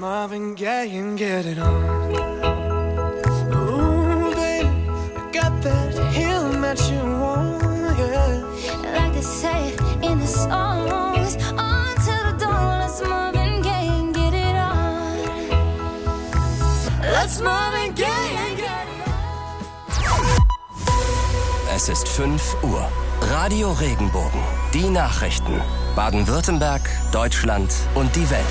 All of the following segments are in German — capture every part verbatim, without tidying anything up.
Marvin Gaye and get it on. Ooh, baby, I got that healing that you want, yeah. Like they say in the songs, on to the dawn, let's Marvin Gaye and get it on. Let's Marvin Gaye and get it on. Es ist fünf Uhr. Radio Regenbogen. Die Nachrichten. Baden-Württemberg, Deutschland und die Welt.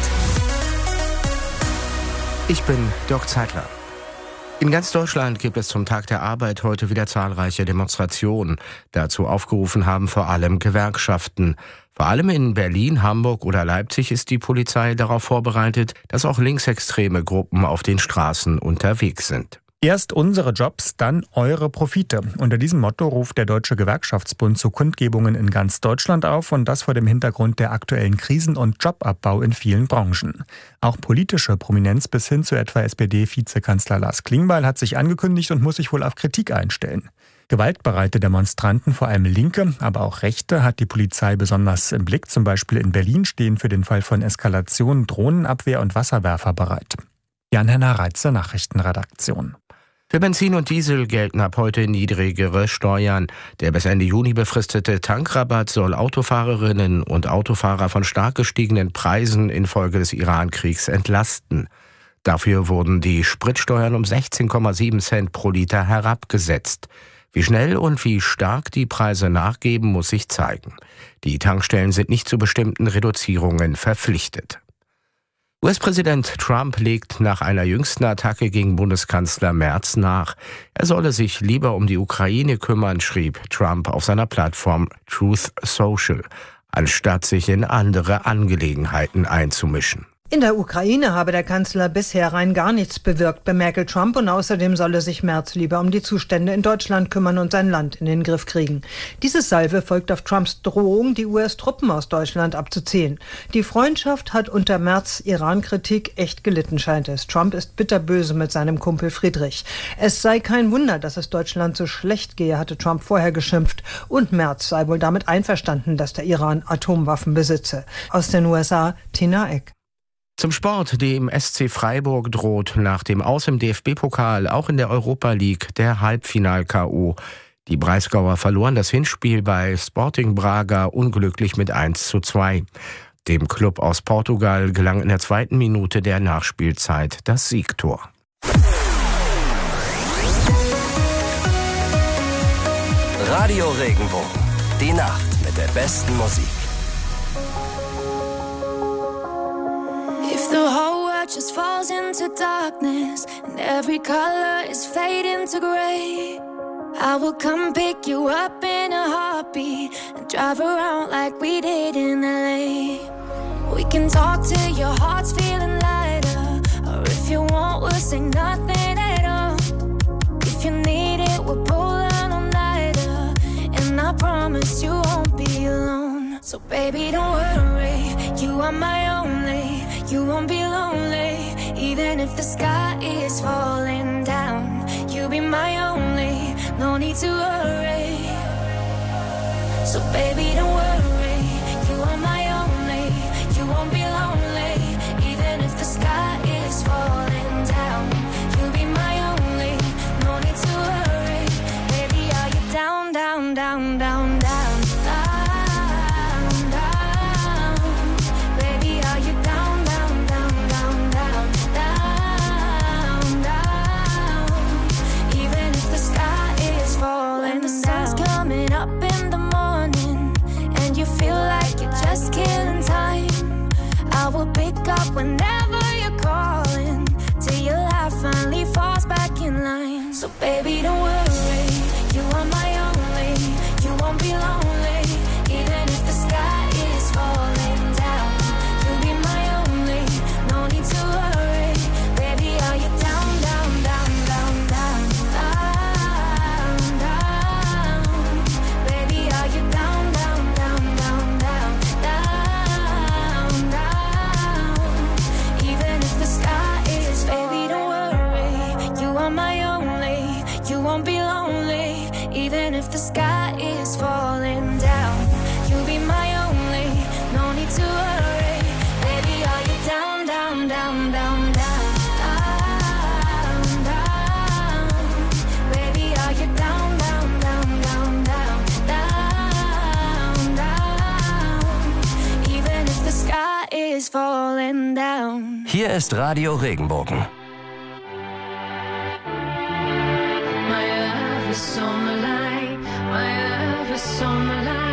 Ich bin Dirk Zeitler. In ganz Deutschland gibt es zum Tag der Arbeit heute wieder zahlreiche Demonstrationen. Dazu aufgerufen haben vor allem Gewerkschaften. Vor allem in Berlin, Hamburg oder Leipzig ist die Polizei darauf vorbereitet, dass auch linksextreme Gruppen auf den Straßen unterwegs sind. Erst unsere Jobs, dann eure Profite. Unter diesem Motto ruft der Deutsche Gewerkschaftsbund zu Kundgebungen in ganz Deutschland auf und das vor dem Hintergrund der aktuellen Krisen und Jobabbau in vielen Branchen. Auch politische Prominenz bis hin zu etwa S P D-Vizekanzler Lars Klingbeil hat sich angekündigt und muss sich wohl auf Kritik einstellen. Gewaltbereite Demonstranten, vor allem Linke, aber auch Rechte, hat die Polizei besonders im Blick. Zum Beispiel in Berlin stehen für den Fall von Eskalation Drohnenabwehr und Wasserwerfer bereit. Jan-Henner Reitze, Nachrichtenredaktion. Für Benzin und Diesel gelten ab heute niedrigere Steuern. Der bis Ende Juni befristete Tankrabatt soll Autofahrerinnen und Autofahrer von stark gestiegenen Preisen infolge des Iran-Kriegs entlasten. Dafür wurden die Spritsteuern um sechzehn Komma sieben Cent pro Liter herabgesetzt. Wie schnell und wie stark die Preise nachgeben, muss sich zeigen. Die Tankstellen sind nicht zu bestimmten Reduzierungen verpflichtet. U S-Präsident Trump legt nach einer jüngsten Attacke gegen Bundeskanzler Merz nach. Er solle sich lieber um die Ukraine kümmern, schrieb Trump auf seiner Plattform Truth Social, anstatt sich in andere Angelegenheiten einzumischen. In der Ukraine habe der Kanzler bisher rein gar nichts bewirkt, bemerkte Trump, und außerdem solle sich Merz lieber um die Zustände in Deutschland kümmern und sein Land in den Griff kriegen. Diese Salve folgt auf Trumps Drohung, die U S-Truppen aus Deutschland abzuziehen. Die Freundschaft hat unter Merz' Iran-Kritik echt gelitten, scheint es. Trump ist bitterböse mit seinem Kumpel Friedrich. Es sei kein Wunder, dass es Deutschland so schlecht gehe, hatte Trump vorher geschimpft. Und Merz sei wohl damit einverstanden, dass der Iran Atomwaffen besitze. Aus den U S A, Tina Eck. Zum Sport. Dem S C Freiburg droht nach dem Aus im D F B-Pokal auch in der Europa League der Halbfinal-K O. Die Breisgauer verloren das Hinspiel bei Sporting Braga unglücklich mit eins zu zwei. Dem Klub aus Portugal gelang in der zweiten Minute der Nachspielzeit das Siegtor. Radio Regenbogen. Die Nacht mit der besten Musik. If the whole world just falls into darkness and every color is fading to gray, I will come pick you up in a heartbeat and drive around like we did in L A. We can talk till your heart's feeling lighter, or if you want, we'll say nothing at all. If you need it, we'll pull an all-nighter, and I promise you won't be alone. So baby, don't worry, you are my only. You won't be lonely, even if the sky is falling down. You'll be my only, no need to worry. So baby, don't worry, you are my only. You won't be lonely, even if the sky is falling down. You'll be my only, no need to worry. Baby, are you down, down, down, down, down? Whenever you're calling, till your life finally falls back in line. So baby, don't worry, you are my only. You won't be lonely, even if the sky is falling down. You'll be my only, no need to worry. Baby, are you down, down, down, down, down, down, down? Baby, are you down, down, down, down, down, down, down? Even if the sky is, baby, don't worry, you are my only. You won't be lonely, even if the sky is falling down. You'll be my only, no need to worry. Baby, are you down, down, down, down? Hier ist Radio Regenbogen. My love is on the line. My love is on the line.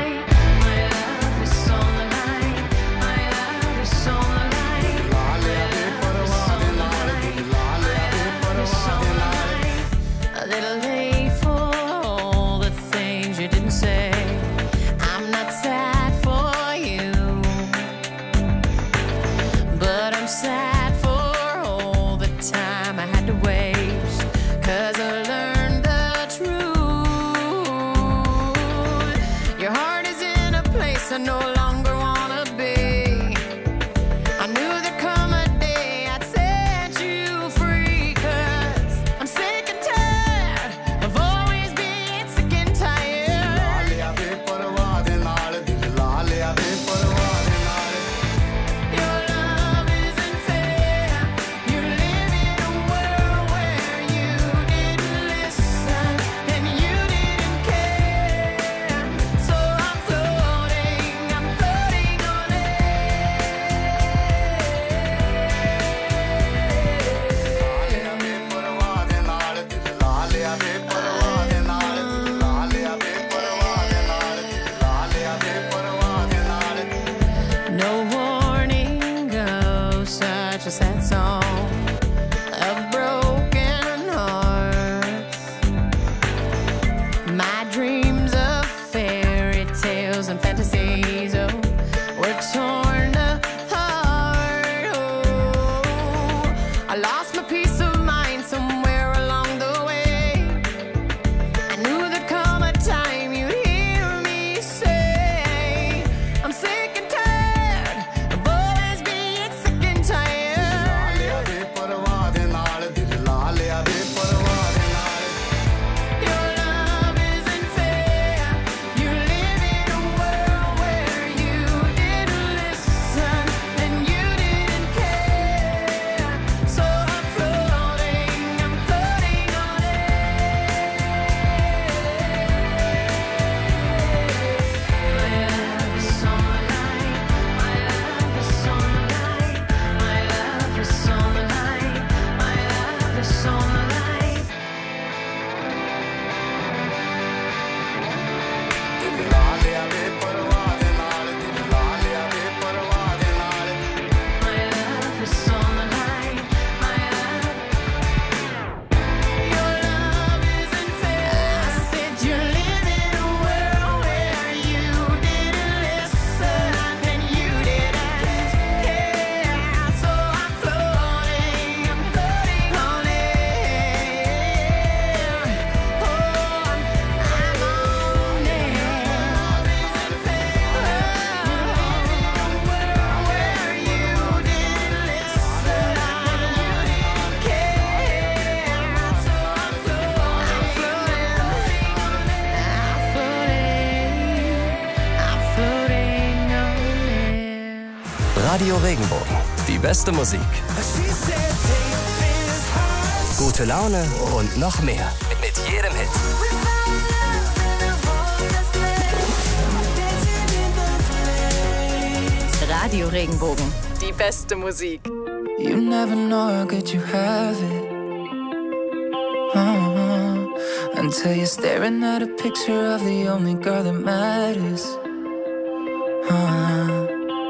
Radio Regenbogen. Die beste Musik. Gute Laune und noch mehr. Mit jedem Hit. Radio Regenbogen. Die beste Musik. You never know how good you have it. Uh-huh. Until you're staring at a picture of the only girl that matters. Uh-huh.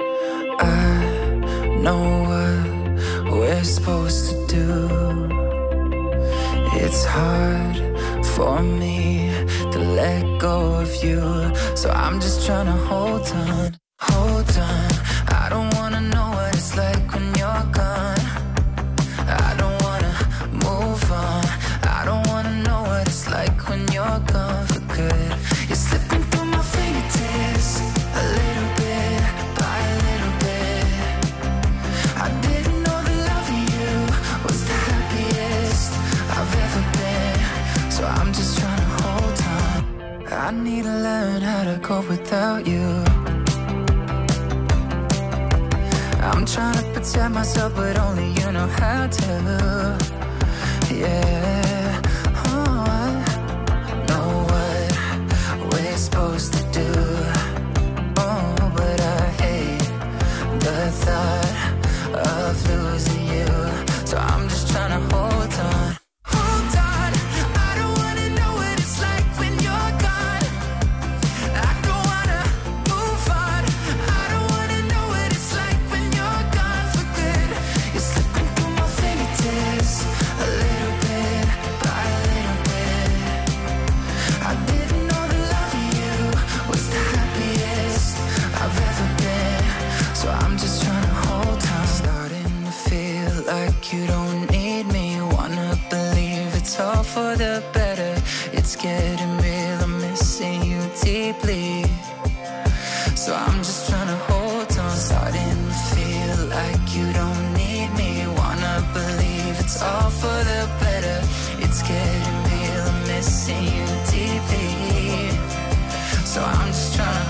I know what we're supposed to do. It's hard for me to let go of you, so I'm just trying to hold on, hold on. I don't wanna know what it's like when you're gone. I don't wanna move on. I don't wanna know what it's like when you're gone for good. You're slipping through my fingertips, a little bit by a little bit. I didn't know the love of you was the happiest I've ever been, so I'm just trying to hold on. I need to learn how to cope without you. I'm trying to protect myself, but only you know how to. Yeah, oh, I know what we're supposed to do. Oh, but I hate the thought of losing you. getting real, I'm missing you deeply. So I'm just trying to hold on, starting to feel like you don't need me. Wanna believe it's all for the better. It's getting real, I'm missing you deeply. So I'm just trying to